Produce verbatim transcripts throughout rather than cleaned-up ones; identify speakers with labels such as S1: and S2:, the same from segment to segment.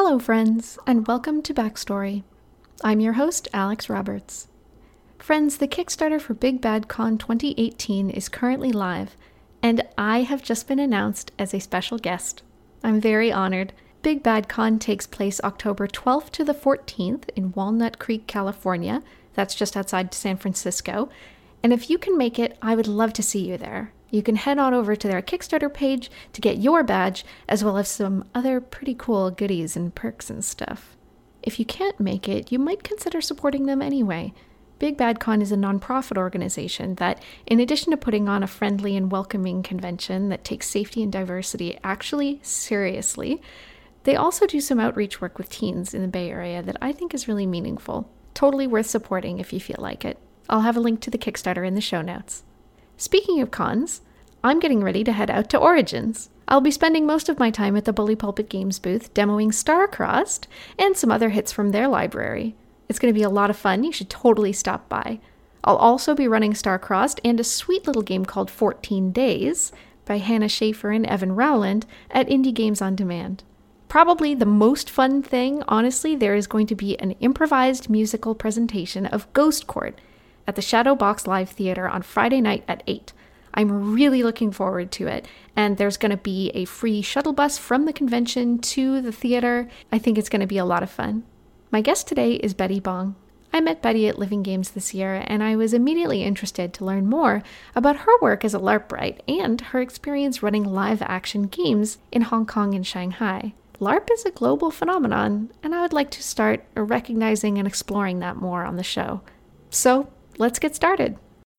S1: Hello, friends, and welcome to Backstory. I'm your host, Alex Roberts. Friends, the Kickstarter for Big Bad Con twenty eighteen is currently live, and I have just been announced as a special guest. I'm very honored. Big Bad Con takes place October twelfth to the fourteenth in Walnut Creek, California. That's just outside San Francisco. And if you can make it, I would love to see you there. You can head on over to their Kickstarter page to get your badge, as well as some other pretty cool goodies and perks and stuff. If you can't make it, you might consider supporting them anyway. Big Bad Con is a nonprofit organization that, in addition to putting on a friendly and welcoming convention that takes safety and diversity actually seriously, they also do some outreach work with teens in the Bay Area that I think is really meaningful. Totally worth supporting if you feel like it. I'll have a link to the Kickstarter in the show notes. Speaking of cons, I'm getting ready to head out to Origins. I'll be spending most of my time at the Bully Pulpit Games booth demoing Starcrossed and some other hits from their library. It's going to be a lot of fun. You should totally stop by. I'll also be running Starcrossed and a sweet little game called fourteen days by Hannah Schaefer and Evan Rowland at Indie Games on Demand. Probably the most fun thing, honestly, there is going to be an improvised musical presentation of Ghost Court at the Shadow Box Live Theater on Friday night at eight. I'm really looking forward to it, and there's going to be a free shuttle bus from the convention to the theater. I think it's going to be a lot of fun. My guest today is Betty Bong. I met Betty at Living Games this year, and I was immediately interested to learn more about her work as a LARPwright and her experience running live-action games in Hong Kong and Shanghai. LARP is a global phenomenon, and I would like to start recognizing and exploring that more on the show. So, let's get started.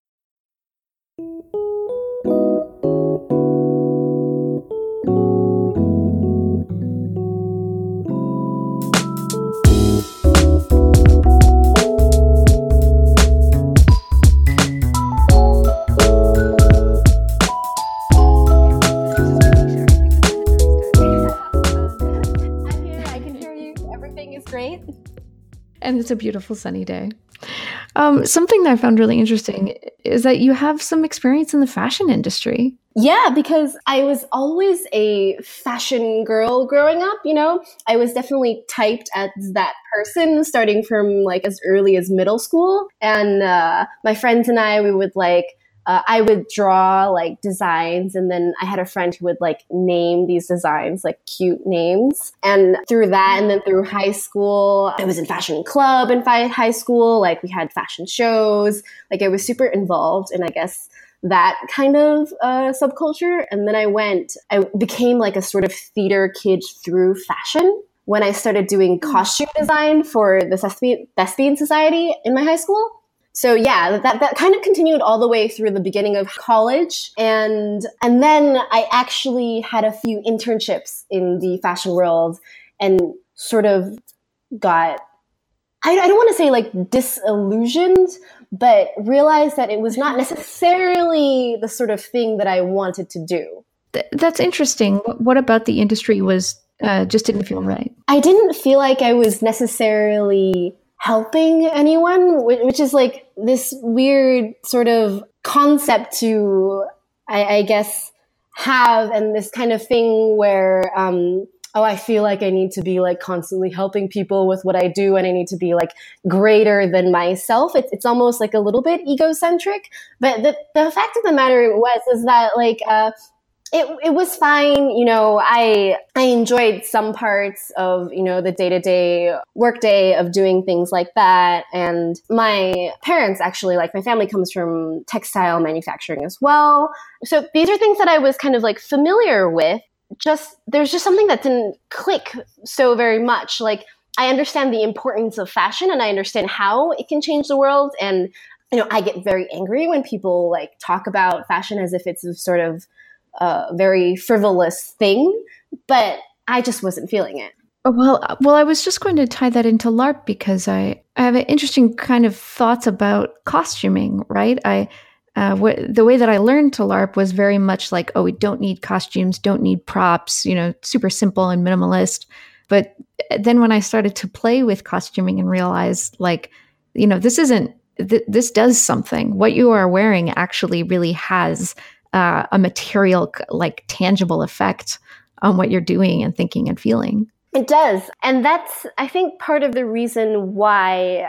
S1: And it's a beautiful sunny day. Um, something that I found really interesting is that you have some experience in the fashion industry.
S2: Yeah, because I was always a fashion girl growing up, you know? I was definitely typed as that person starting from like as early as middle school. And uh, my friends and I, we would like, Uh, I would draw like designs, and then I had a friend who would like name these designs, like cute names. And through that, and then through high school, I was in fashion club in fi- high school. Like we had fashion shows. Like I was super involved in, I guess, that kind of uh, subculture. And then I went, I became like a sort of theater kid through fashion when I started doing costume design for the Thespian, Thespian Society in my high school. So yeah, that, that kind of continued all the way through the beginning of college. And, and then I actually had a few internships in the fashion world and sort of got, I, I don't want to say like disillusioned, but realized that it was not necessarily the sort of thing that I wanted to do.
S1: Th- that's interesting. What about the industry was uh, just didn't feel right?
S2: I didn't feel like I was necessarily helping anyone, which is like this weird sort of concept to, I, I guess, have, and this kind of thing where, um, oh, I feel like I need to be like constantly helping people with what I do, and I need to be like greater than myself. It's it's almost like a little bit egocentric. But the the fact of the matter was is that like uh, It it was fine, you know, I I enjoyed some parts of, you know, the day-to-day workday of doing things like that. And my parents actually, like my family comes from textile manufacturing as well. So these are things that I was kind of like familiar with. Just there's just something that didn't click so very much. Like I understand the importance of fashion, and I understand how it can change the world. And, you know, I get very angry when people like talk about fashion as if it's a sort of a very frivolous thing, but I just wasn't feeling it.
S1: Well, well, I was just going to tie that into LARP because I, I have an interesting kind of thoughts about costuming, right? I, uh, wh- the way that I learned to LARP was very much like, oh, we don't need costumes, don't need props, you know, super simple and minimalist. But then when I started to play with costuming and realized like, you know, this isn't, th- this does something. What you are wearing actually really has Uh, a material, like tangible effect on what you're doing and thinking and feeling.
S2: It does. And that's, I think, part of the reason why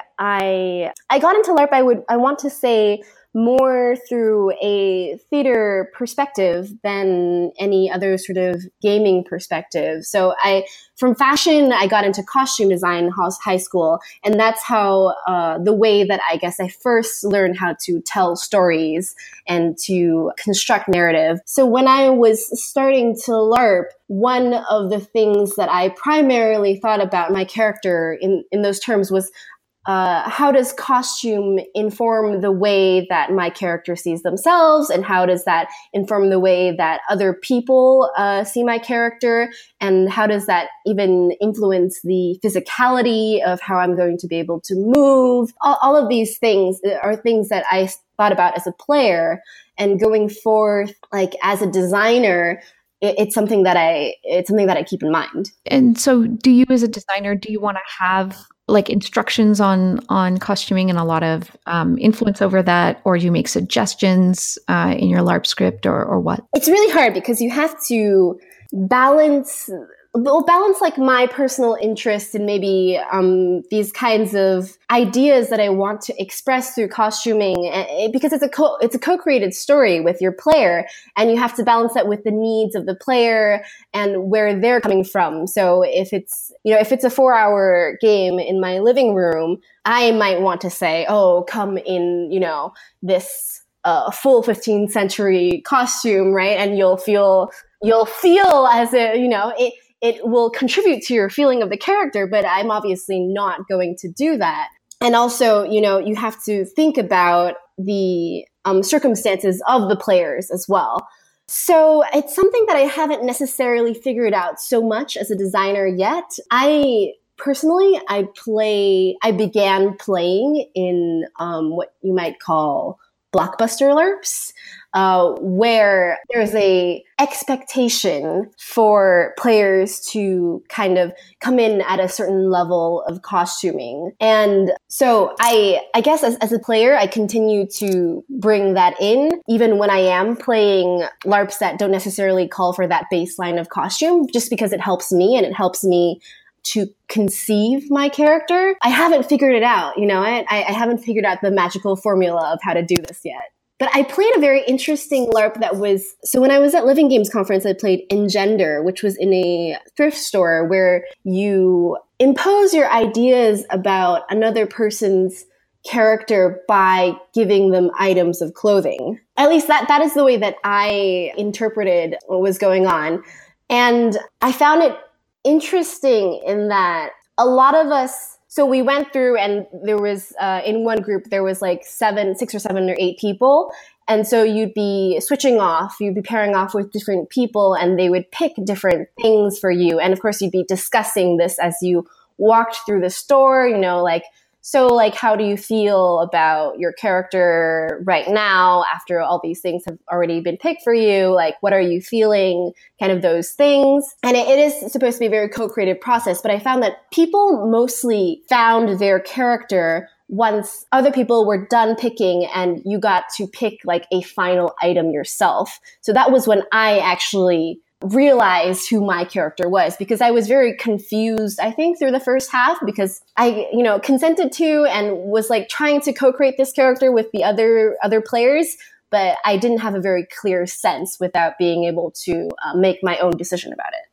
S2: I I got into LARP, I would I want to say more through a theater perspective than any other sort of gaming perspective. So I, from fashion, I got into costume design in high school. And that's how, uh, the way that I guess I first learned how to tell stories and to construct narrative. So when I was starting to LARP, one of the things that I primarily thought about my character in, in those terms was, Uh, how does costume inform the way that my character sees themselves? And how does that inform the way that other people uh, see my character? And how does that even influence the physicality of how I'm going to be able to move? All, all of these things are things that I thought about as a player. And going forth, like as a designer, it, it's something that I it's something that I keep in mind.
S1: And so, do you, as a designer, do you want to have like instructions on on costuming and a lot of um, influence over that, or do you make suggestions uh, in your LARP script, or or what?
S2: It's really hard because you have to balance, well, balance like my personal interest in maybe um, these kinds of ideas that I want to express through costuming, because it's a co- it's a co-created story with your player, and you have to balance that with the needs of the player and where they're coming from. So if it's, you know, if it's a four-hour game in my living room, I might want to say, oh, come in, you know, this uh, full fifteenth century costume, right? And you'll feel you'll feel as if, you know, it. It will contribute to your feeling of the character, but I'm obviously not going to do that. And also, you know, you have to think about the um, circumstances of the players as well. So it's something that I haven't necessarily figured out so much as a designer yet. I personally, I play, I began playing in um, what you might call blockbuster LARPs, uh, where there's a expectation for players to kind of come in at a certain level of costuming. And so I, I guess as, as a player, I continue to bring that in, even when I am playing LARPs that don't necessarily call for that baseline of costume, just because it helps me and it helps me to conceive my character. I haven't figured it out, you know, I, I haven't figured out the magical formula of how to do this yet. But I played a very interesting LARP that was, so when I was at Living Games Conference, I played Engender, which was in a thrift store where you impose your ideas about another person's character by giving them items of clothing. At least that, that is the way that I interpreted what was going on. And I found it interesting in that a lot of us, so we went through and there was, uh, in one group, there was like seven, six or seven or eight people. And so you'd be switching off, you'd be pairing off with different people and they would pick different things for you. And of course, you'd be discussing this as you walked through the store, you know, like, so like, how do you feel about your character right now after all these things have already been picked for you? Like, what are you feeling? Kind of those things. And it, it is supposed to be a very co-creative process, but I found that people mostly found their character once other people were done picking and you got to pick like a final item yourself. So that was when I actually realized who my character was, because I was very confused, I think, through the first half, because I, you know, consented to and was like trying to co-create this character with the other other players, but I didn't have a very clear sense without being able to uh, make my own decision about it.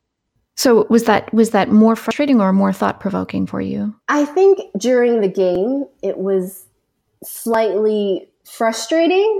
S1: So was that was that more frustrating or more thought-provoking for you?
S2: I think during the game, it was slightly frustrating.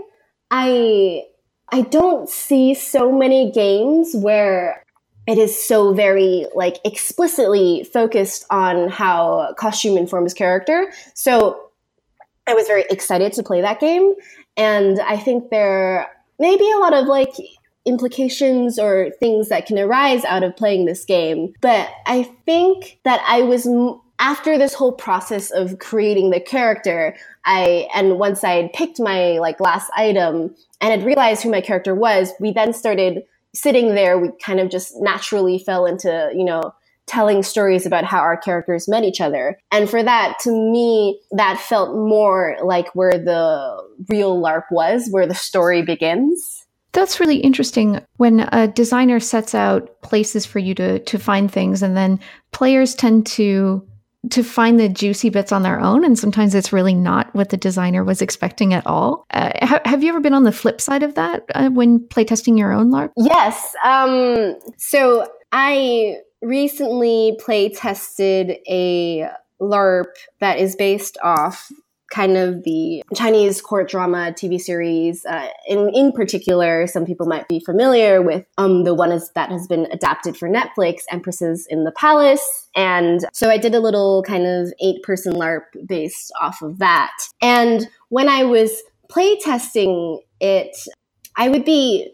S2: I I don't see so many games where it is so very like explicitly focused on how costume informs character. So I was very excited to play that game. And I think there may be a lot of like implications or things that can arise out of playing this game. But I think that I was, after this whole process of creating the character, I, and once I had picked my like last item and had realized who my character was, we then started sitting there. We kind of just naturally fell into, you know, telling stories about how our characters met each other. And for that, to me, that felt more like where the real LARP was, where the story begins.
S1: That's really interesting when a designer sets out places for you to to find things, and then players tend to to find the juicy bits on their own, and sometimes it's really not what the designer was expecting at all. Uh, ha- have you ever been on the flip side of that uh, when playtesting your own LARP?
S2: Yes. Um, so I recently playtested a LARP that is based off kind of the Chinese court drama T V series. Uh, in, in particular, some people might be familiar with um, the one is, that has been adapted for Netflix, Empresses in the Palace. And so I did a little kind of eight-person LARP based off of that. And when I was playtesting it, I would be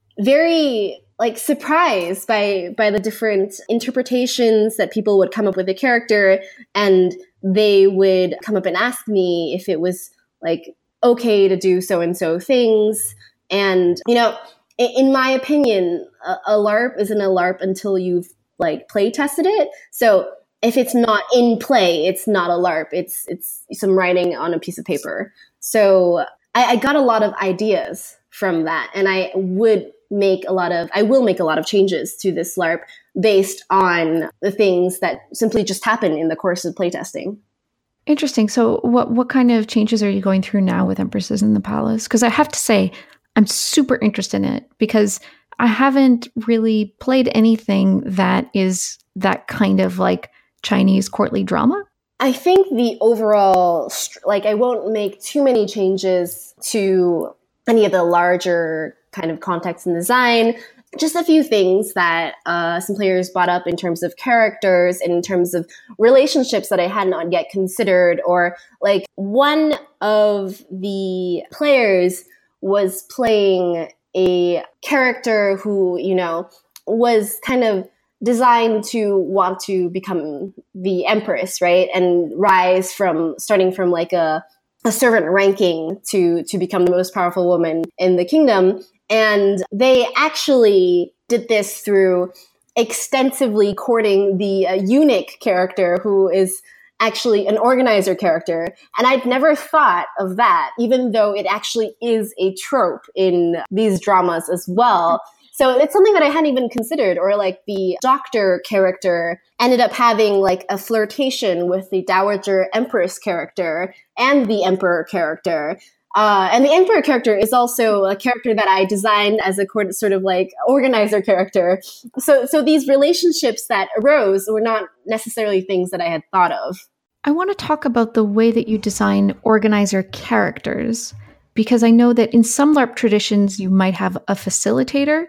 S2: very like surprised by by the different interpretations that people would come up with a character, and they would come up and ask me if it was like okay to do so and so things. And you know, in, in my opinion, a, a LARP isn't a LARP until you've like play tested it. So if it's not in play, it's not a LARP. It's it's some writing on a piece of paper. So I, I got a lot of ideas from that, and I would make a lot of, I will make a lot of changes to this LARP based on the things that simply just happen in the course of playtesting.
S1: Interesting. So what, what kind of changes are you going through now with Empresses in the Palace? Because I have to say, I'm super interested in it because I haven't really played anything that is that kind of like Chinese courtly drama.
S2: I think the overall, like I won't make too many changes to any of the larger kind of context and design. Just a few things that uh, some players brought up in terms of characters and in terms of relationships that I had not yet considered. Or like one of the players was playing a character who, you know, was kind of designed to want to become the empress, right? And rise from starting from like a, a servant ranking to, to become the most powerful woman in the kingdom. And they actually did this through extensively courting the uh, eunuch character, who is actually an organizer character. And I'd never thought of that, even though it actually is a trope in these dramas as well. So it's something that I hadn't even considered. Or like the doctor character ended up having like a flirtation with the Dowager Empress character and the Emperor character. Uh, and the Emperor character is also a character that I designed as a sort of like organizer character. So, so these relationships that arose were not necessarily things that I had thought of.
S1: I want to talk about the way that you design organizer characters, because I know that in some LARP traditions, you might have a facilitator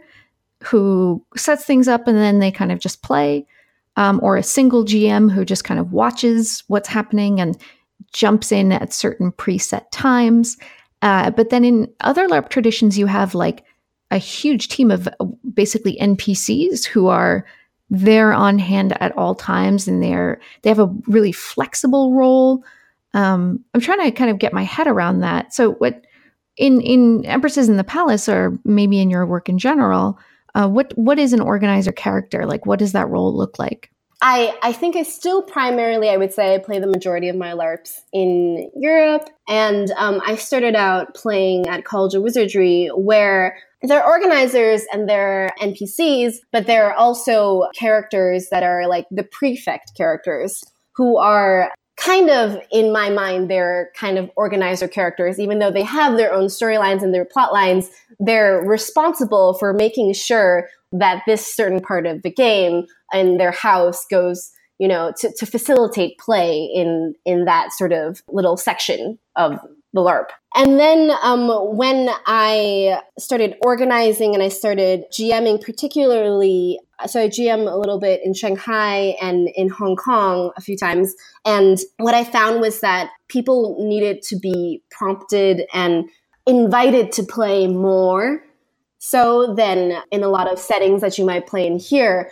S1: who sets things up and then they kind of just play, um, or a single G M who just kind of watches what's happening and jumps in at certain preset times. Uh, but then in other LARP traditions, you have like a huge team of basically N P Cs who are there on hand at all times, and they're they have a really flexible role. Um, I'm trying to kind of get my head around that. So what in in Empresses in the Palace, or maybe in your work in general, uh, what what is an organizer character? Like, what does that role look like?
S2: I, I think I still primarily, I would say, I play the majority of my LARPs in Europe. And um, I started out playing at College of Wizardry, where they're organizers and they're N P Cs, but there are also characters that are like the prefect characters, who are kind of, in my mind, they're kind of organizer characters. Even though they have their own storylines and their plot lines, they're responsible for making sure that this certain part of the game and their house goes, you know, to, to facilitate play in, in that sort of little section of the LARP. And then um, when I started organizing and I started GMing, particularly, so I G M a little bit in Shanghai and in Hong Kong a few times. And what I found was that people needed to be prompted and invited to play more so than in a lot of settings that you might play in here.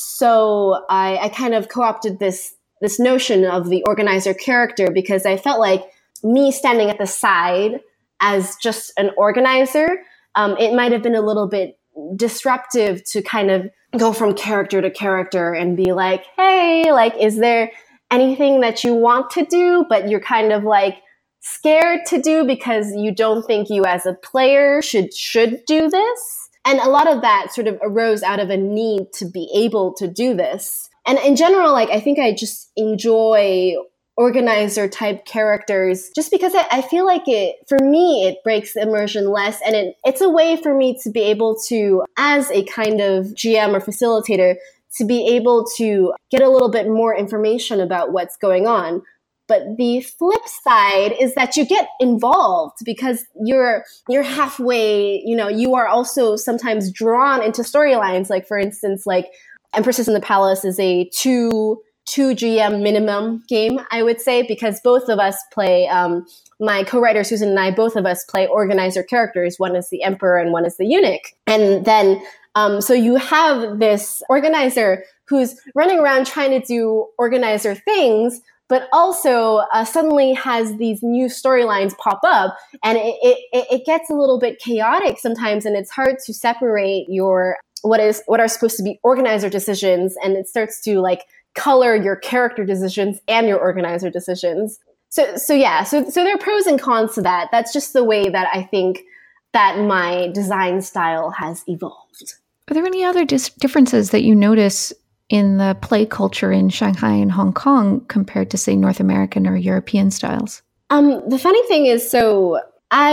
S2: So I, I kind of co-opted this, this notion of the organizer character, because I felt like me standing at the side as just an organizer, um, it might have been a little bit disruptive to kind of go from character to character and be like, hey, like, is there anything that you want to do? But you're kind of like scared to do because you don't think you as a player should should do this. And a lot of that sort of arose out of a need to be able to do this. And in general, like, I think I just enjoy organizer type characters just because I, I feel like it, for me, it breaks the immersion less. And it, it's a way for me to be able to, as a kind of G M or facilitator, to be able to get a little bit more information about what's going on. But the flip side is that you get involved because you're you're halfway, you know, you are also sometimes drawn into storylines. Like, for instance, like Empresses in the Palace is a two two G M minimum game, I would say, because both of us play, um, my co-writer Susan and I, both of us play organizer characters. One is the emperor and one is the eunuch. And then, um, so you have this organizer who's running around trying to do organizer things, but also uh, suddenly has these new storylines pop up, and it, it, it gets a little bit chaotic sometimes, and it's hard to separate your what is what are supposed to be organizer decisions, and it starts to like color your character decisions and your organizer decisions. So so yeah, so so there are pros and cons to that. That's just the way that I think that my design style has evolved.
S1: Are there any other dis- differences that you notice in the play culture in Shanghai and Hong Kong compared to, say, North American or European styles?
S2: Um, the funny thing is, so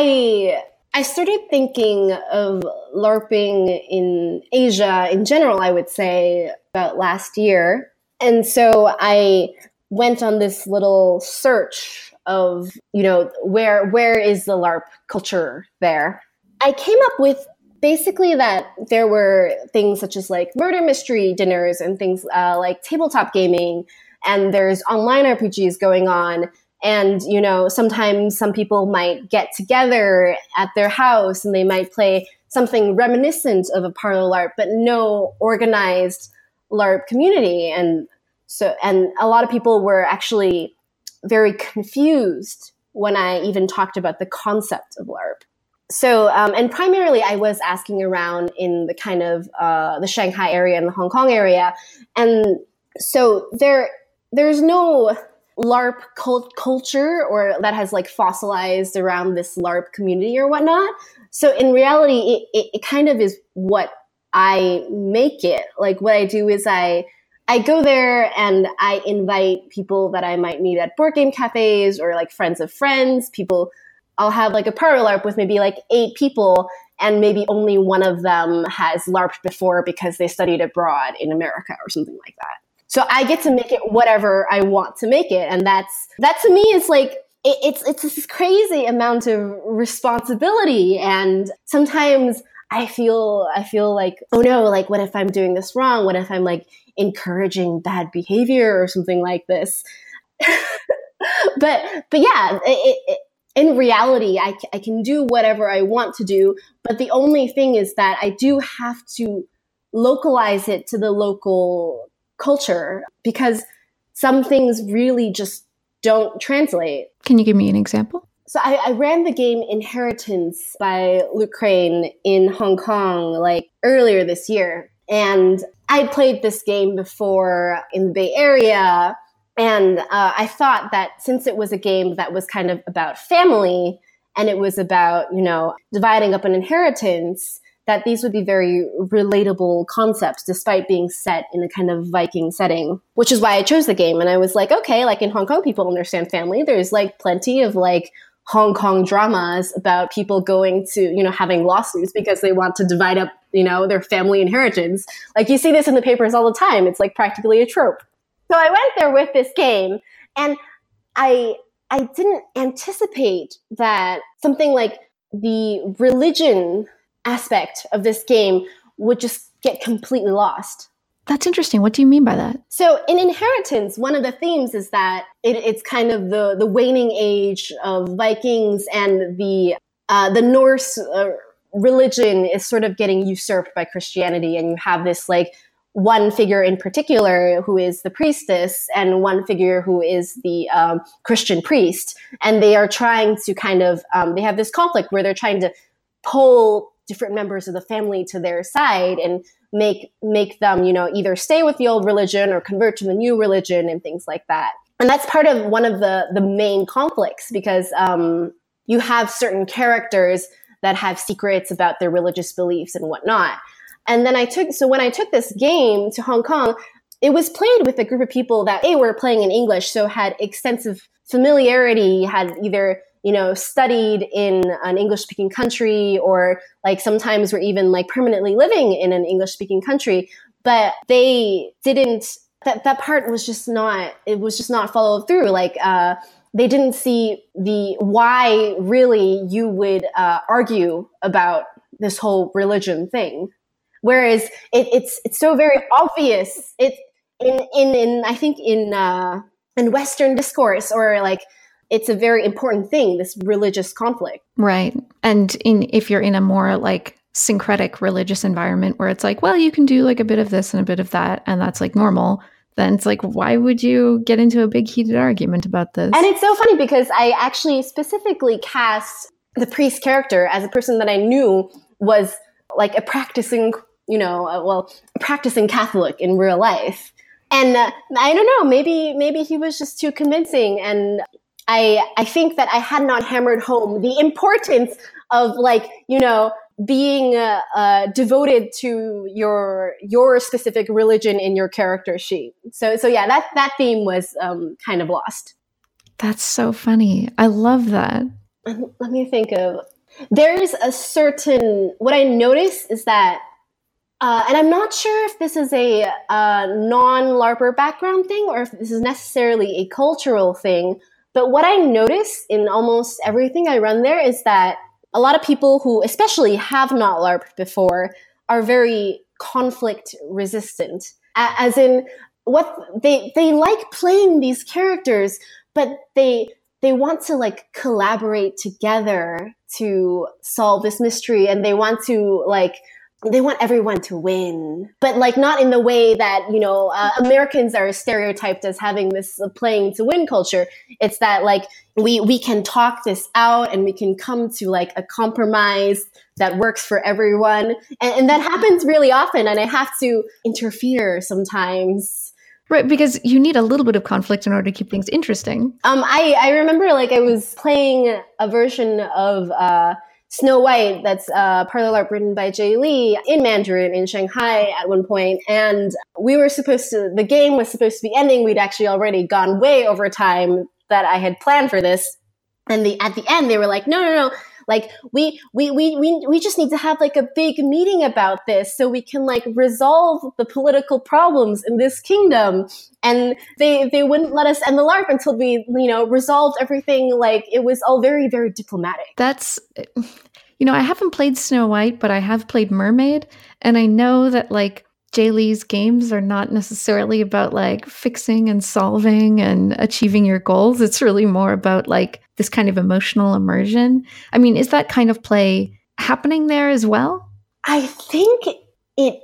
S2: I I started thinking of LARPing in Asia in general, I would say, about last year. And so I went on this little search of, you know, where where is the LARP culture there? I came up with basically that there were things such as like murder mystery dinners and things uh, like tabletop gaming, and there's online R P Gs going on. And, you know, sometimes some people might get together at their house and they might play something reminiscent of a parlor LARP, but no organized LARP community. And so, and a lot of people were actually very confused when I even talked about the concept of LARP. So, um, and primarily I was asking around in the kind of, uh, the Shanghai area and the Hong Kong area. And so there, there's no LARP cult- culture or that has like fossilized around this LARP community or whatnot. So in reality, it, it, it kind of is what I make it. Like what I do is I, I go there and I invite people that I might meet at board game cafes or like friends of friends, people. I'll have like a parlor LARP with maybe like eight people, and maybe only one of them has LARPed before because they studied abroad in America or something like that. So I get to make it whatever I want to make it. And that's, that to me is like, it, it's, it's this crazy amount of responsibility. And sometimes I feel, I feel like, oh no, like what if I'm doing this wrong? What if I'm like encouraging bad behavior or something like this? but, but yeah, it, it in reality, I, I can do whatever I want to do, but the only thing is that I do have to localize it to the local culture because some things really just don't translate.
S1: Can you give me an example?
S2: So I, I ran the game Inheritance by Luke Crane in Hong Kong like earlier this year. And I'd played this game before in the Bay Area. And uh, I thought that since it was a game that was kind of about family and it was about, you know, dividing up an inheritance, that these would be very relatable concepts despite being set in a kind of Viking setting, which is why I chose the game. And I was like, okay, like in Hong Kong, people understand family. There's like plenty of like Hong Kong dramas about people going to, you know, having lawsuits because they want to divide up, you know, their family inheritance. Like you see this in the papers all the time. It's like practically a trope. So I went there with this game, and I I didn't anticipate that something like the religion aspect of this game would just get completely lost.
S1: That's interesting. What do you mean by that?
S2: So in Inheritance, one of the themes is that it, it's kind of the, the waning age of Vikings, and the uh, the Norse uh, religion is sort of getting usurped by Christianity, and you have this like one figure in particular who is the priestess and one figure who is the um, Christian priest. And they are trying to kind of, um, they have this conflict where they're trying to pull different members of the family to their side and make, make them, you know, either stay with the old religion or convert to the new religion and things like that. and that's part of one of the, the main conflicts, because um, you have certain characters that have secrets about their religious beliefs and whatnot. And then I took, so when I took this game to Hong Kong, it was played with a group of people that they were playing in English, so had extensive familiarity, had either, you know, studied in an English-speaking country, or like sometimes were even like permanently living in an English-speaking country. But they didn't, that, that part was just not, it was just not followed through. Like, uh, they didn't see the, why really you would uh, argue about this whole religion thing. Whereas it, it's it's so very obvious. It in in in I think in uh, in Western discourse, or like it's a very important thing, this religious conflict.
S1: Right. And in if you're in a more like syncretic religious environment where it's like, well, you can do like a bit of this and a bit of that, and that's like normal, then it's like, why would you get into a big heated argument about this?
S2: And it's so funny because I actually specifically cast the priest character as a person that I knew was like a practicing, you know, uh, well, a practicing Catholic in real life. And uh, I don't know, maybe maybe he was just too convincing. And I I think that I had not hammered home the importance of, like, you know, being uh, uh, devoted to your your specific religion in your character sheet. So so yeah, that that theme was um, kind of lost.
S1: That's so funny. I love that.
S2: Let me think of. There's a certain, what I notice is that, uh, and I'm not sure if this is a uh, non-LARPer background thing or if this is necessarily a cultural thing, but what I notice in almost everything I run there is that a lot of people who especially have not LARPed before are very conflict resistant. A- as in, what they they like playing these characters, but they they want to like collaborate together to solve this mystery, and they want to like they want everyone to win, but like not in the way that, you know, uh, Americans are stereotyped as having this uh, playing to win culture. It's that like we we can talk this out and we can come to like a compromise that works for everyone, and, and that happens really often, and I have to interfere sometimes.
S1: Right, because you need a little bit of conflict in order to keep things interesting.
S2: Um, I, I remember like I was playing a version of uh, Snow White that's uh, part of the LARP written by Jay Lee in Mandarin in Shanghai at one point, and we were supposed to, the game was supposed to be ending. We'd actually already gone way over time that I had planned for this, and the at the end they were like, no, no, no. Like, we, we, we, we, we just need to have like a big meeting about this so we can like resolve the political problems in this kingdom. And they, they wouldn't let us end the LARP until we, you know, resolved everything. Like, it was all very, very diplomatic.
S1: That's, you know, I haven't played Snow White, but I have played Mermaid. And I know that like Jay Lee's games are not necessarily about like fixing and solving and achieving your goals. It's really more about like this kind of emotional immersion. I mean, is that kind of play happening there as well?
S2: I think it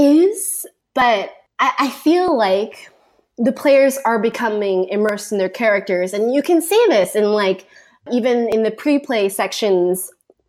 S2: is, but I, I feel like the players are becoming immersed in their characters. And you can see this in like, even in the pre-play sections.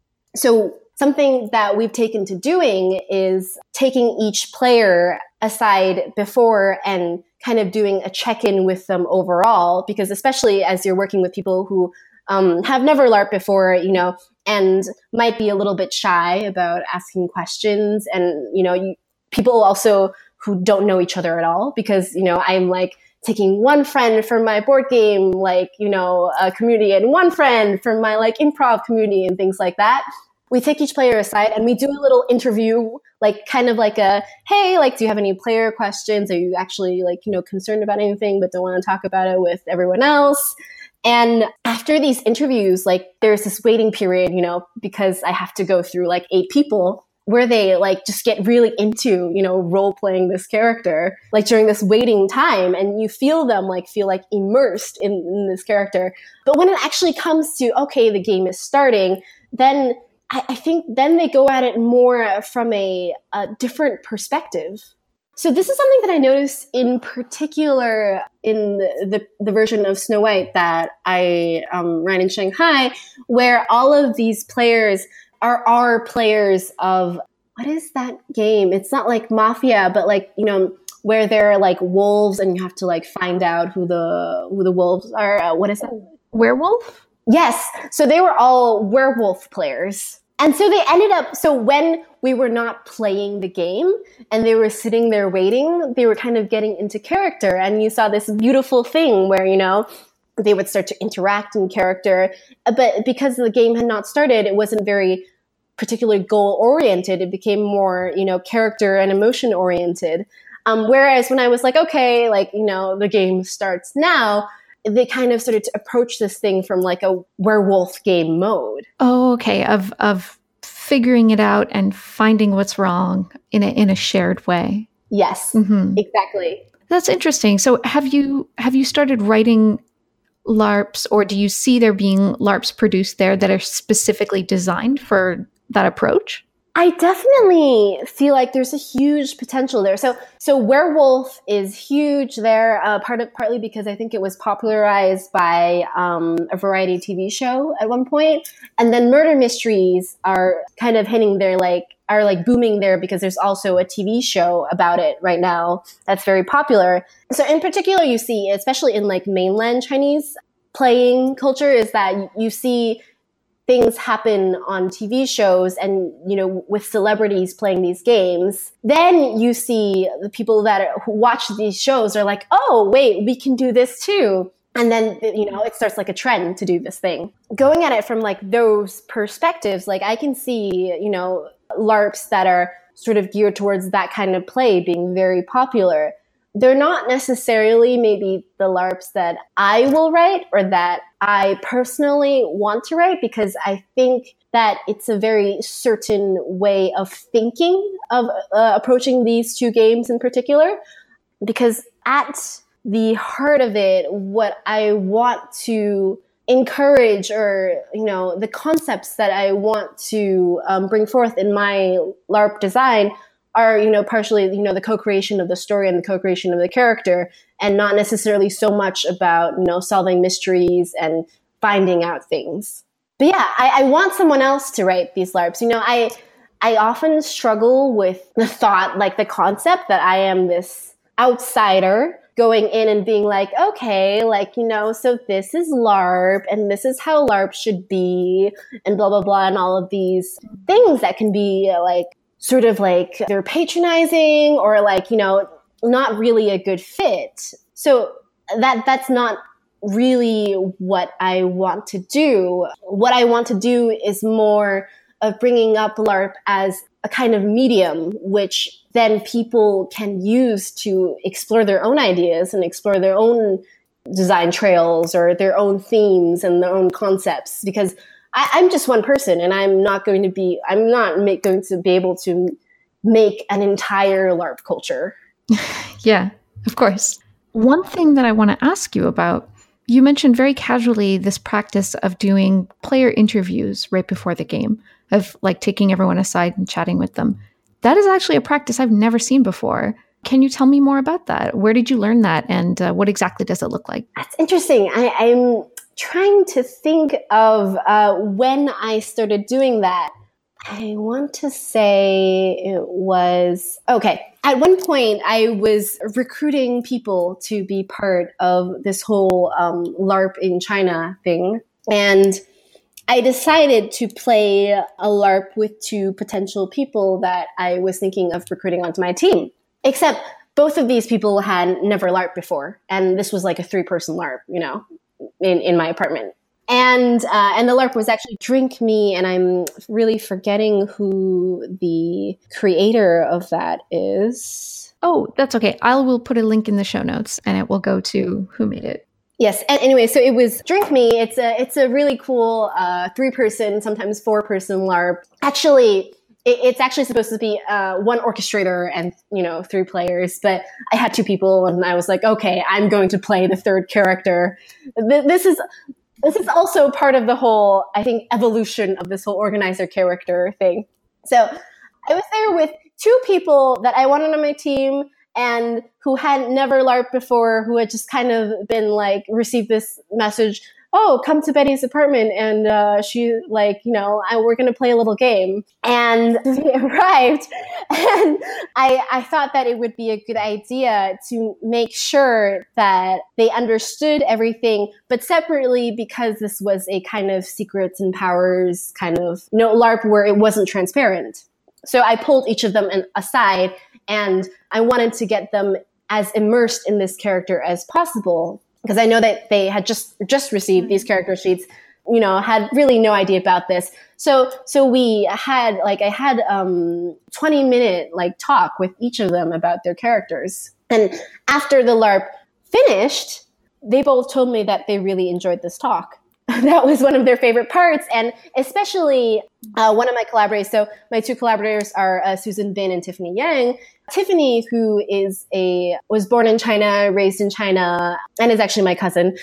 S2: So something that we've taken to doing is taking each player aside before and kind of doing a check-in with them overall, because especially as you're working with people who um, have never LARPed before, you know, and might be a little bit shy about asking questions. And, you know, you, people also who don't know each other at all, because, you know, I'm like taking one friend from my board game, like, you know, a community, and one friend from my like improv community and things like that. We take each player aside and we do a little interview, like kind of like a, hey, like, do you have any player questions? Are you actually like, you know, concerned about anything but don't want to talk about it with everyone else? And after these interviews, like there's this waiting period, you know, because I have to go through like eight people where they like just get really into, you know, role playing this character, like during this waiting time, and you feel them like feel like immersed in, in this character. But when it actually comes to, okay, the game is starting, then I, I think then they go at it more from a, a different perspective. So this is something that I noticed in particular in the, the, the version of Snow White that I um, ran in Shanghai, where all of these players are, are players of, what is that game? It's not like Mafia, but like, you know, where they're like wolves and you have to like find out who the who the wolves are. Uh, what is that?
S1: Werewolf?
S2: Yes. So they were all werewolf players. And so they ended up, so when we were not playing the game and they were sitting there waiting, they were kind of getting into character. And you saw this beautiful thing where, you know, they would start to interact in character. But because the game had not started, it wasn't very particularly goal oriented. It became more, you know, character and emotion oriented. Um, whereas when I was like, okay, like, you know, the game starts now, they kind of started to approach this thing from like a werewolf game mode.
S1: Oh, okay. Of of figuring it out and finding what's wrong in a in a shared way.
S2: Yes,
S1: Mm-hmm.
S2: exactly.
S1: That's interesting. So have you have you started writing LARPs, or do you see there being LARPs produced there that are specifically designed for that approach?
S2: I definitely feel like there's a huge potential there. So, so werewolf is huge there, uh, part of, partly because I think it was popularized by um, a variety T V show at one point, and then murder mysteries are kind of hitting their like are like booming there because there's also a T V show about it right now that's very popular. So, in particular, you see, especially in like mainland Chinese playing culture, is that you see things happen on T V shows and, you know, with celebrities playing these games. Then you see the people that are, who watch these shows are like, oh, wait, we can do this too. And then, you know, it starts like a trend to do this thing. Going at it from like those perspectives, like I can see, you know, LARPs that are sort of geared towards that kind of play being very popular. They're not necessarily maybe the LARPs that I will write or that I personally want to write, because I think that it's a very certain way of thinking of uh, approaching these two games in particular. Because at the heart of it, what I want to encourage, or, you know, the concepts that I want to um, bring forth in my LARP design are, you know, partially, you know, the co-creation of the story and the co-creation of the character, and not necessarily so much about, you know, solving mysteries and finding out things. But yeah, I, I want someone else to write these LARPs. You know, I I often struggle with the thought, like the concept that I am this outsider going in and being like, okay, like, you know, so this is LARP and this is how LARP should be and blah, blah, blah, and all of these things that can be like, sort of like they're patronizing or like, you know, not really a good fit. So that that's not really what I want to do. What I want to do is more of bringing up LARP as a kind of medium, which then people can use to explore their own ideas and explore their own design trails or their own themes and their own concepts. Because I, I'm just one person, and I'm not going to be, I'm not make, going to be able to make an entire LARP culture.
S1: Yeah, of course. One thing that I want to ask you about, you mentioned very casually this practice of doing player interviews right before the game, of like taking everyone aside and chatting with them. That is actually a practice I've never seen before. Can you tell me more about that? Where did you learn that? And uh, what exactly does it look like?
S2: That's interesting. I, I'm trying to think of uh, when I started doing that. I want to say it was, okay. At one point, I was recruiting people to be part of this whole um, LARP in China thing. And I decided to play a LARP with two potential people that I was thinking of recruiting onto my team. Except both of these people had never LARP before. And this was like a three-person LARP, you know, in, in my apartment. And uh, and the LARP was actually Drink Me, and I'm really forgetting who the creator of that is.
S1: Oh, that's okay. I will put a link in the show notes, and it will go to who made it.
S2: Yes. And anyway, so it was Drink Me. It's a it's a really cool uh, three-person, sometimes four-person LARP. Actually, it, it's actually supposed to be uh, one orchestrator and, you know, three players. But I had two people, and I was like, okay, I'm going to play the third character. This is... This is also part of the whole, I think, evolution of this whole organizer character thing. So I was there with two people that I wanted on my team and who had never LARPed before, who had just kind of been like, received this message, oh, come to Betty's apartment. And uh, she like, you know, I, we're going to play a little game. And we arrived. And I, I thought that it would be a good idea to make sure that they understood everything, but separately, because this was a kind of secrets and powers kind of, you know, LARP where it wasn't transparent. So I pulled each of them in, aside, and I wanted to get them as immersed in this character as possible, because I know that they had just just received these character sheets, you know, had really no idea about this. So so we had like I had um twenty minute like talk with each of them about their characters. And after the LARP finished, they both told me that they really enjoyed this talk. That was one of their favorite parts, and especially uh, one of my collaborators. So my two collaborators are uh, Susan Bin and Tiffany Yang. Tiffany, who is a was born in China, raised in China, and is actually my cousin.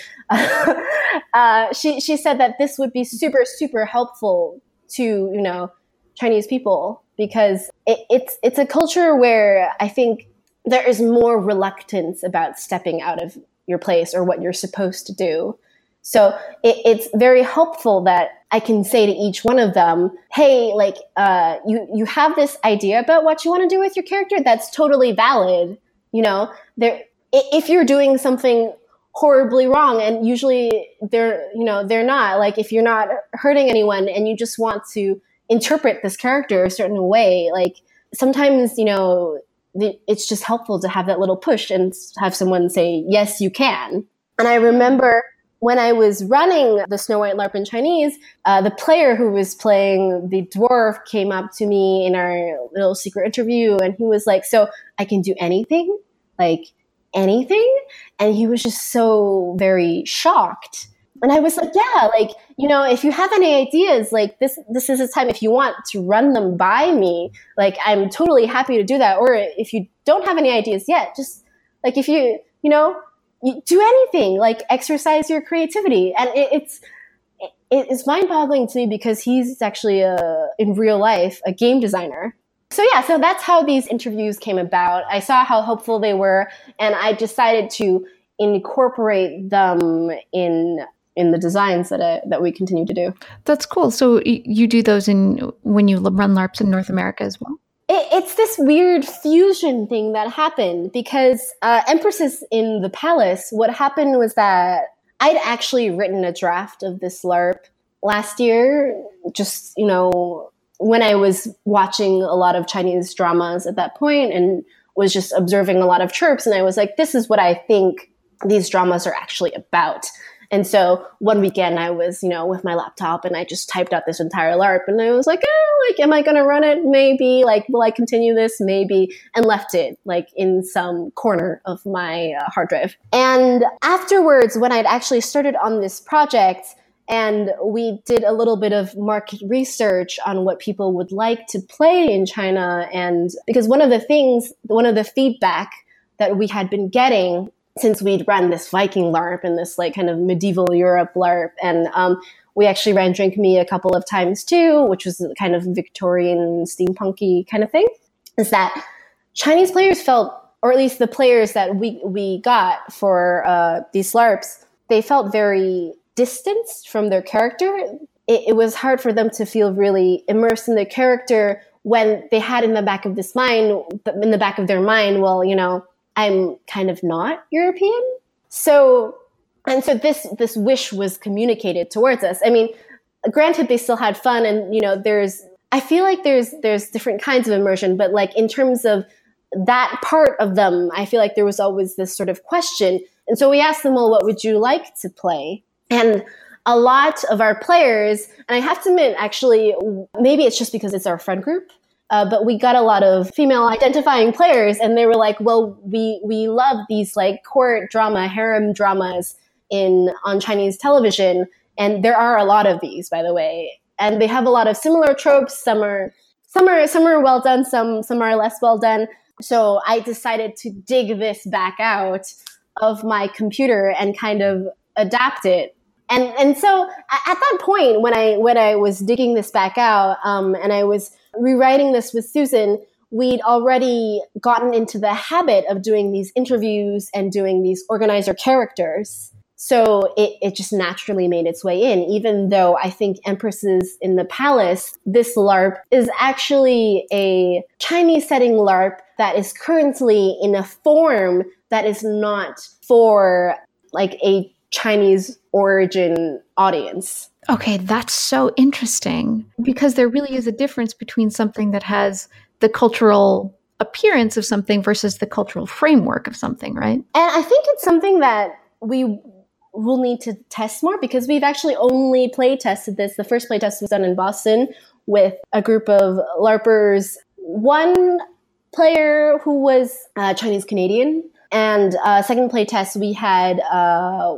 S2: uh, she she said that this would be super super helpful to you know Chinese people, because it, it's it's a culture where I think there is more reluctance about stepping out of your place or what you're supposed to do. So it, it's very helpful that I can say to each one of them, hey, like, uh, you, you have this idea about what you want to do with your character. That's totally valid. You know, there, if you're doing something horribly wrong, and usually they're, you know, they're not, like, if you're not hurting anyone and you just want to interpret this character a certain way, like sometimes, you know, the, it's just helpful to have that little push and have someone say, yes, you can. And I remember when I was running the Snow White LARP in Chinese, uh, the player who was playing the dwarf came up to me in our little secret interview, and he was like, so I can do anything? Like, anything? And he was just so very shocked. And I was like, yeah, like, you know, if you have any ideas, like this, this is the time. If you want to run them by me, like, I'm totally happy to do that. Or if you don't have any ideas yet, just like, if you, you know, you do anything, like exercise your creativity. And it, it's, it, it's mind boggling to me, because he's actually a, in real life, a game designer. So yeah, so that's how these interviews came about. I saw how helpful they were, and I decided to incorporate them in in the designs that I, that we continue to do.
S1: That's cool. So you do those in when you run LARPs in North America as well?
S2: It, it's this weird fusion thing that happened, because uh, Empresses in the Palace, what happened was that I'd actually written a draft of this LARP last year, just, you know, when I was watching a lot of Chinese dramas at that point and was just observing a lot of tropes. And I was like, this is what I think these dramas are actually about. And so one weekend I was, you know, with my laptop, and I just typed out this entire LARP, and I was like, oh, like, am I going to run it? Maybe. Like, will I continue this? Maybe. And left it like in some corner of my uh, hard drive. And afterwards, when I'd actually started on this project, and we did a little bit of market research on what people would like to play in China. And because one of the things, one of the feedback that we had been getting since we'd run this Viking LARP and this like kind of medieval Europe LARP, and um, we actually ran Drink Me a couple of times too, which was a kind of Victorian steampunky kind of thing, is that Chinese players felt, or at least the players that we, we got for uh, these LARPs, they felt very distanced from their character. It, it was hard for them to feel really immersed in their character when they had in the back of this mind, in the back of their mind, well, you know, I'm kind of not European. So, and so this, this wish was communicated towards us. I mean, granted, they still had fun, and, you know, there's, I feel like there's, there's different kinds of immersion, but like in terms of that part of them, I feel like there was always this sort of question. And so we asked them, well, what would you like to play? And a lot of our players, and I have to admit, actually, maybe it's just because it's our friend group, Uh, but we got a lot of female identifying players, and they were like, well, we, we love these like court drama, harem dramas in, on Chinese television. And there are a lot of these, by the way, and they have a lot of similar tropes. Some are, some are, some are well done. Some, some are less well done. So I decided to dig this back out of my computer and kind of adapt it. And, and so at that point, when I, when I was digging this back out, um, and I was rewriting this with Susan, we'd already gotten into the habit of doing these interviews and doing these organizer characters. So it, it just naturally made its way in, even though I think Empresses in the Palace, this LARP is actually a Chinese setting LARP that is currently in a form that is not for like a Chinese origin audience.
S1: Okay, that's so interesting, because there really is a difference between something that has the cultural appearance of something versus the cultural framework of something, right?
S2: And I think it's something that we will need to test more, because we've actually only play tested this. The first play test was done in Boston with a group of LARPers, one player who was uh, Chinese Canadian, and uh, second play test we had uh,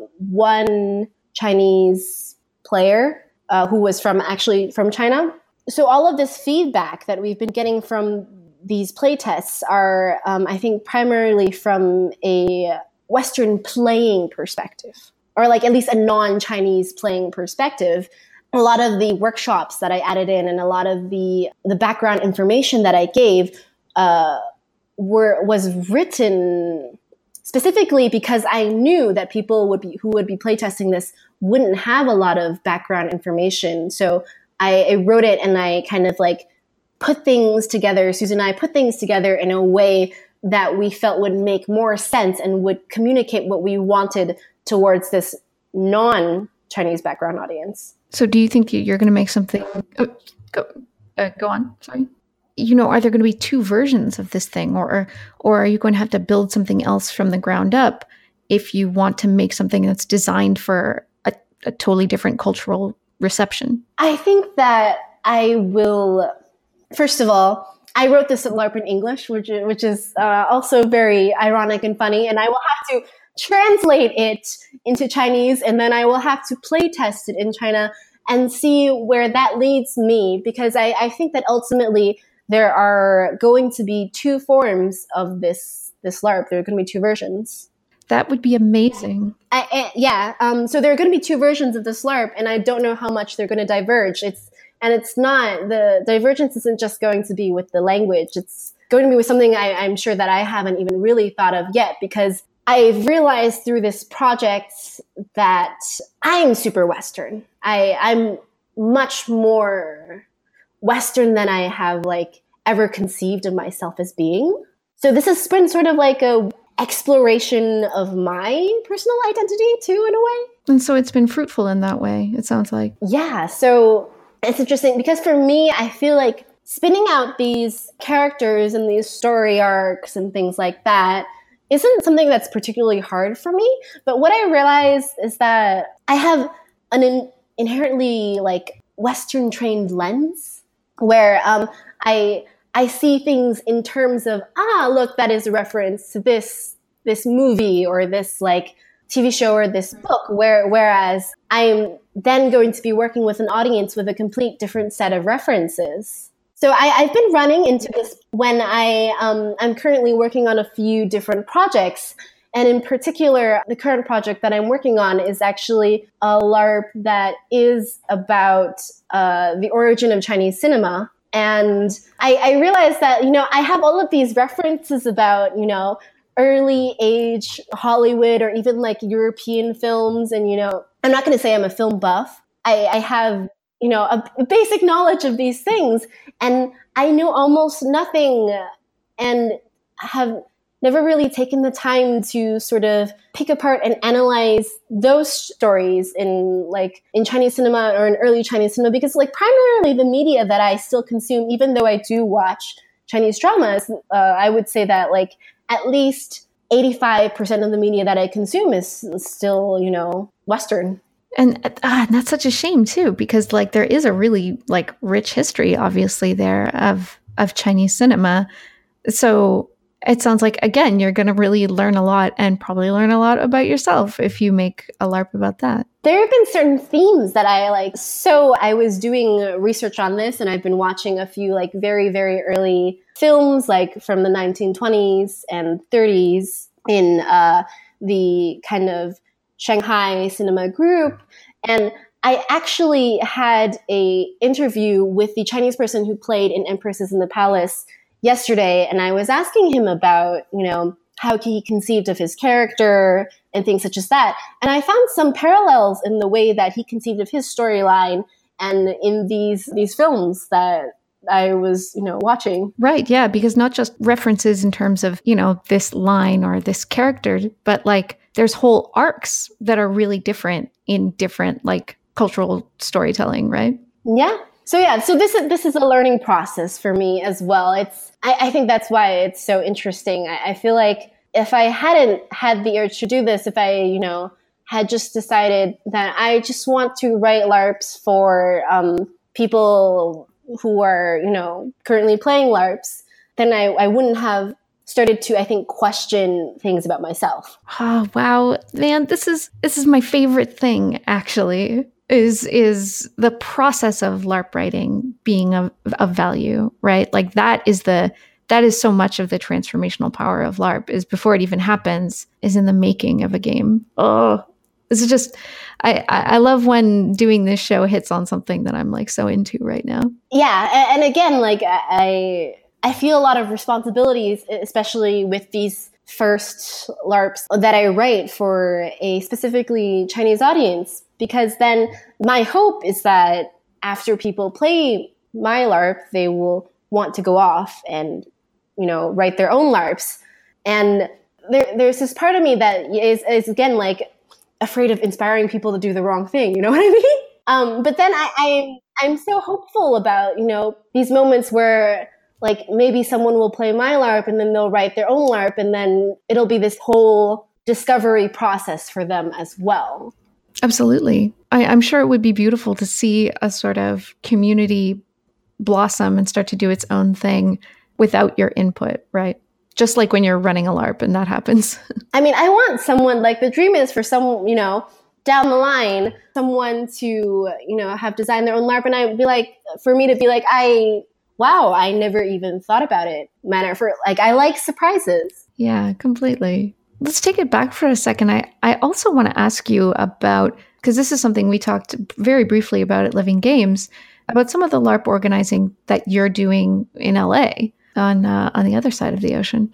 S2: one Chinese player uh, who was from actually from China. So all of this feedback that we've been getting from these play tests are, um, I think, primarily from a Western playing perspective, or like at least a non-Chinese playing perspective. A lot of the workshops that I added in and a lot of the the background information that I gave uh, were was written specifically because I knew that people would be who would be playtesting this wouldn't have a lot of background information. So I, I wrote it and I kind of like put things together. Susan and I put things together in a way that we felt would make more sense and would communicate what we wanted towards this non-Chinese background audience.
S1: So do you think you're going to make something... Oh, go, uh, go on, sorry. You know, are there going to be two versions of this thing, or or are you going to have to build something else from the ground up if you want to make something that's designed for a, a totally different cultural reception?
S2: I think that I will, first of all, I wrote this at LARP in English, which, which is uh, also very ironic and funny, and I will have to translate it into Chinese, and then I will have to play test it in China and see where that leads me, because I, I think that ultimately there are going to be two forms of this this LARP. There are going to be two versions.
S1: That would be amazing.
S2: I, I, yeah. Um, so there are going to be two versions of this LARP, and I don't know how much they're going to diverge. It's and it's not the divergence isn't just going to be with the language. It's going to be with something I, I'm sure that I haven't even really thought of yet, because I've realized through this project that I'm super Western. I, I'm much more Western than I have like ever conceived of myself as being. So this has been sort of like a exploration of my personal identity too, in a way.
S1: And so it's been fruitful in that way, it sounds like.
S2: Yeah, so it's interesting because for me, I feel like spinning out these characters and these story arcs and things like that isn't something that's particularly hard for me. But what I realized is that I have an in- inherently like Western trained lens where um, I I see things in terms of, ah, look, that is a reference to this this movie or this like T V show or this book, where whereas I'm then going to be working with an audience with a complete different set of references. So I, I've been running into this when I um, I'm currently working on a few different projects. And in particular, the current project that I'm working on is actually a LARP that is about uh, the origin of Chinese cinema. And I, I realized that, you know, I have all of these references about, you know, early age Hollywood or even like European films. And, you know, I'm not going to say I'm a film buff. I, I have, you know, a basic knowledge of these things. And I know almost nothing and have never really taken the time to sort of pick apart and analyze those stories in like in Chinese cinema or in early Chinese cinema, because like primarily the media that I still consume, even though I do watch Chinese dramas, uh, I would say that like at least eighty-five percent of the media that I consume is still, you know, Western.
S1: And ah, that's such a shame too, because like there is a really like rich history, obviously, there of of Chinese cinema. So it sounds like, again, you're going to really learn a lot and probably learn a lot about yourself if you make a LARP about that.
S2: There have been certain themes that I like. So I was doing research on this and I've been watching a few like very, very early films like from the nineteen twenties and thirties in uh, the kind of Shanghai cinema group. And I actually had a interview with the Chinese person who played in Empresses in the Palace yesterday, and I was asking him about, you know, how he conceived of his character and things such as that. And I found some parallels in the way that he conceived of his storyline and in these these films that I was, you know, watching.
S1: Right, yeah, because not just references in terms of, you know, this line or this character, but like there's whole arcs that are really different in different like cultural storytelling, right?
S2: Yeah. So yeah, so this is this is a learning process for me as well. It's I, I think that's why it's so interesting. I, I feel like if I hadn't had the urge to do this, if I, you know, had just decided that I just want to write LARPs for um, people who are, you know, currently playing LARPs, then I, I wouldn't have started to, I think, question things about myself.
S1: Oh, wow. Man, this is this is my favorite thing, actually. is is the process of LARP writing being of, of value, right? Like that is the that is so much of the transformational power of LARP is before it even happens is in the making of a game. Oh, this is just I I love when doing this show hits on something that I'm like so into right now.
S2: Yeah, and again, like I I feel a lot of responsibilities, especially with these first LARPs that I write for a specifically Chinese audience. Because then my hope is that after people play my LARP, they will want to go off and, you know, write their own LARPs. And there, there's this part of me that is, is, again, like afraid of inspiring people to do the wrong thing. You know what I mean? Um, but then I, I, I'm so hopeful about, you know, these moments where like maybe someone will play my LARP and then they'll write their own LARP and then it'll be this whole discovery process for them as well.
S1: Absolutely. I, I'm sure it would be beautiful to see a sort of community blossom and start to do its own thing without your input, right? Just like when you're running a LARP and that happens.
S2: I mean, I want someone, like the dream is for someone, you know, down the line, someone to, you know, have designed their own LARP. And I'd be like, for me to be like, I, wow, I never even thought about it. Matter for, like, I like surprises.
S1: Yeah, completely. Let's take it back for a second. I, I also want to ask you about, because this is something we talked very briefly about at Living Games, about some of the LARP organizing that you're doing in L A on uh, on the other side of the ocean.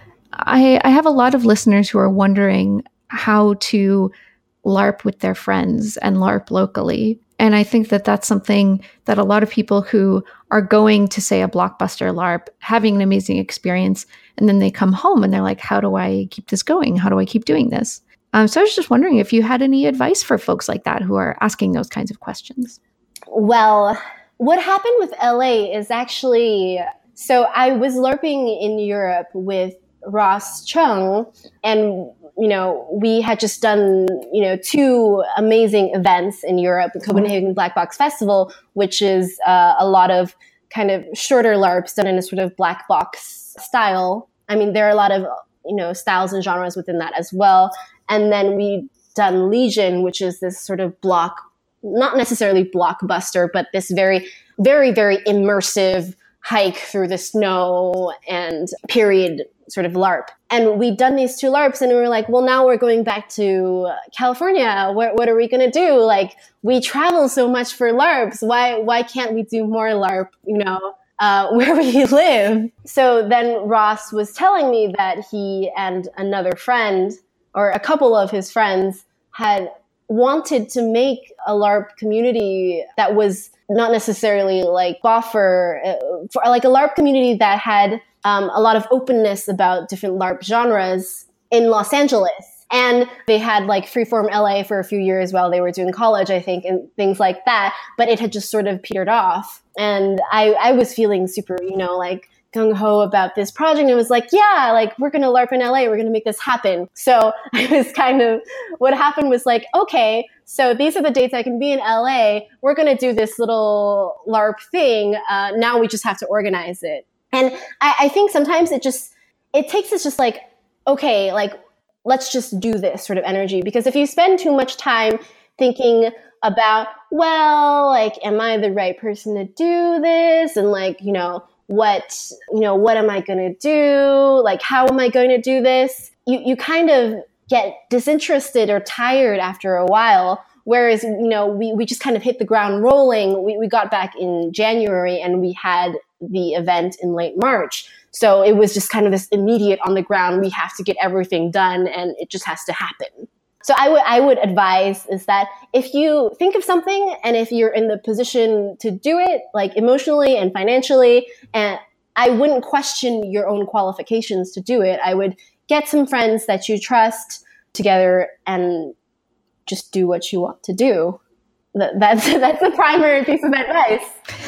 S1: I, I have a lot of listeners who are wondering how to LARP with their friends and LARP locally. And I think that that's something that a lot of people who are going to, say, a blockbuster LARP, having an amazing experience, and then they come home and they're like, how do I keep this going? How do I keep doing this? Um, so I was just wondering if you had any advice for folks like that who are asking those kinds of questions.
S2: Well, what happened with L A is actually, so I was LARPing in Europe with Ross Chung, and you know, we had just done, you know, two amazing events in Europe, the Copenhagen Black Box Festival, which is uh, a lot of kind of shorter LARPs done in a sort of black box style. I mean, there are a lot of, you know, styles and genres within that as well. And then we done Legion, which is this sort of block, not necessarily blockbuster, but this very, very, very immersive hike through the snow and period sort of LARP. And we'd done these two LARPs and we were like, well, now we're going back to California. What, what are we going to do? Like, we travel so much for LARPs. Why, why can't we do more LARP, you know, uh, where we live? So then Ross was telling me that he and another friend, or a couple of his friends, had wanted to make a LARP community that was not necessarily like buffer, uh, for like a LARP community that had um, a lot of openness about different LARP genres in Los Angeles. And they had like Freeform L A for a few years while they were doing college, I think, and things like that. But it had just sort of petered off. And I, I was feeling super, you know, like gung-ho about this project. It was like, yeah, like we're going to LARP in L A. We're going to make this happen. So I was kind of, what happened was like, okay, so these are the dates I can be in L A. We're going to do this little LARP thing. Uh, now we just have to organize it. And I, I think sometimes it just, it takes us just like, okay, like, let's just do this sort of energy. Because if you spend too much time thinking about, well, like, am I the right person to do this? And like, you know, what, you know, what am I going to do? Like, how am I going to do this? You, you kind of get disinterested or tired after a while. Whereas, you know, we, we just kind of hit the ground rolling. We, we got back in January and we had the event in late March. So it was just kind of this immediate on the ground, we have to get everything done and it just has to happen. So I would I would advise is that if you think of something and if you're in the position to do it, like emotionally and financially, and I wouldn't question your own qualifications to do it. I would get some friends that you trust together and just do what you want to do. That, that's that's the primary piece of advice.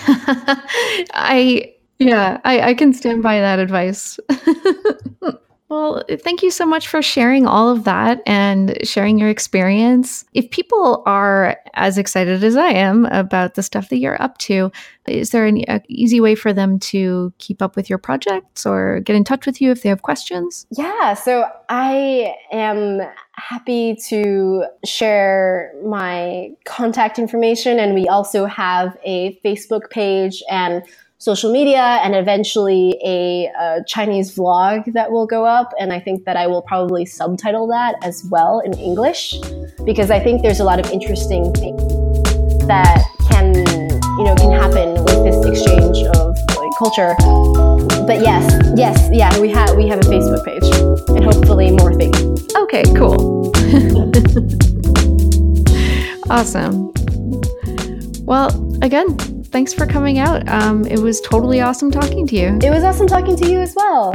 S1: I yeah, I, I can stand by that advice. Well, thank you so much for sharing all of that and sharing your experience. If people are as excited as I am about the stuff that you're up to, is there an uh, easy way for them to keep up with your projects or get in touch with you if they have questions?
S2: Yeah, so I am happy to share my contact information, and we also have a Facebook page and social media, and eventually a, a Chinese vlog that will go up. And I think that I will probably subtitle that as well in English, because I think there's a lot of interesting things that can, you know, can happen with this exchange of like, culture. But yes, yes, yeah, we have we have a Facebook page and hopefully more things.
S1: Okay, cool. Awesome. Well, again, thanks for coming out. Um, it was totally awesome talking to you.
S2: It was awesome talking to you as well.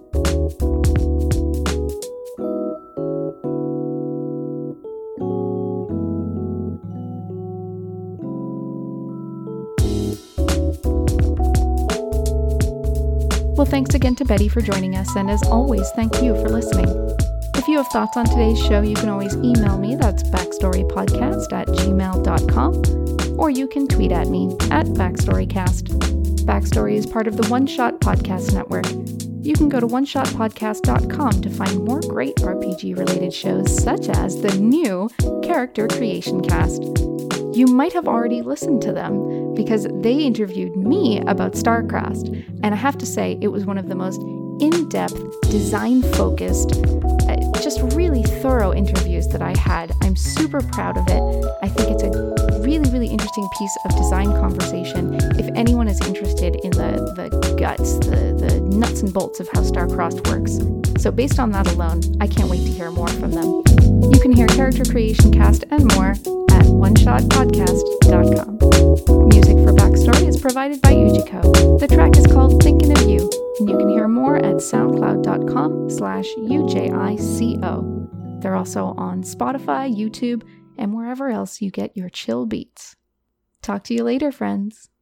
S1: Well, thanks again to Betty for joining us, and as always, thank you for listening. If you have thoughts on today's show, you can always email me. That's backstorypodcast at gmail dot com. Or you can tweet at me at BackstoryCast. Backstory is part of the One Shot Podcast Network. You can go to one shot podcast dot com to find more great R P G-related shows, such as the new Character Creation Cast. You might have already listened to them because they interviewed me about StarCraft, and I have to say it was one of the most in-depth, design-focused, uh, just really thorough interviews that I had. I'm super proud of it. I think it's a really, really interesting piece of design conversation if anyone is interested in the, the guts, the, the nuts and bolts of how StarCraft works. So based on that alone, I can't wait to hear more from them. You can hear Character Creation Cast and more at one shot podcast dot com. Music for Backstory is provided by Ujiko. The track is called Thinking of You, and you can hear more at soundcloud dot com slash U J I C O. They're also on Spotify, YouTube, and wherever else you get your chill beats. Talk to you later, friends.